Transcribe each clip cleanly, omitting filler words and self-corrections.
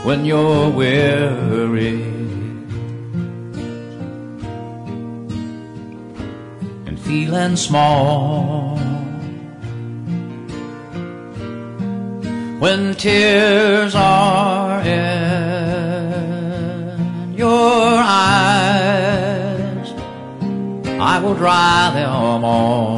when you're weary and feeling small, when tears are in your eyes, I will dry them all.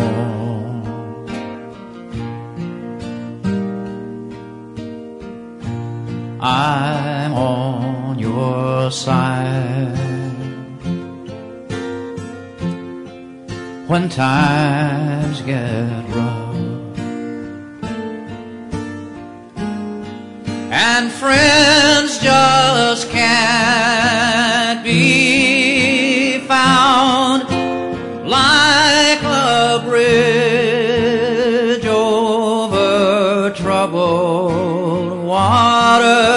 I'm on your side when times get rough and friends just can't be found, like a bridge over troubled water.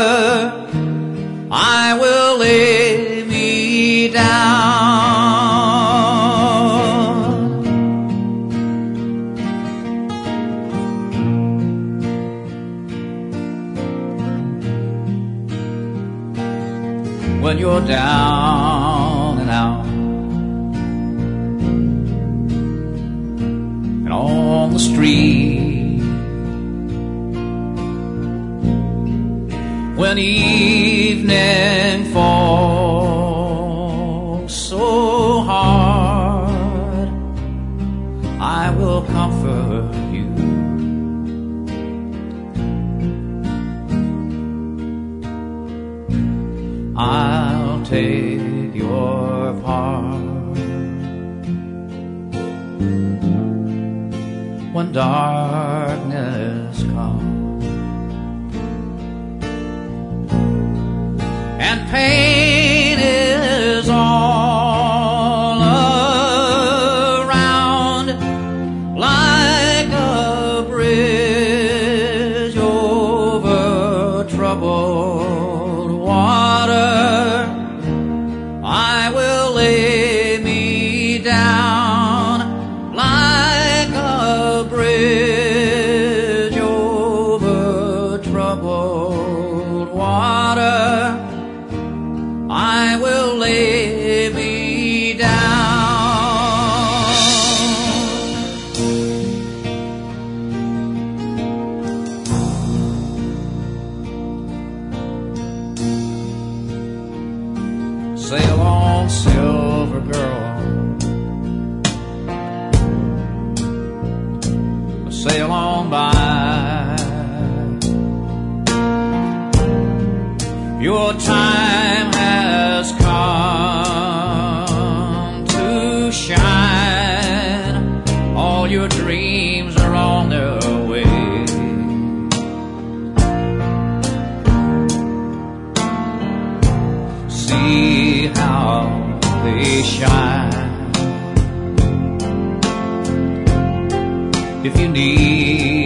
I will lay me down. When you're down and out and on the street, when evening falls so hard, I will comfort you. I'll take your part when darkness comes and pain is all around, like a bridge over troubled water. I will lay me down, like a bridge over troubled water. I will lay me down. Sail on, silver girl, sail on by. Your time has come to shine. All your dreams are on their way. See how they shine. If you need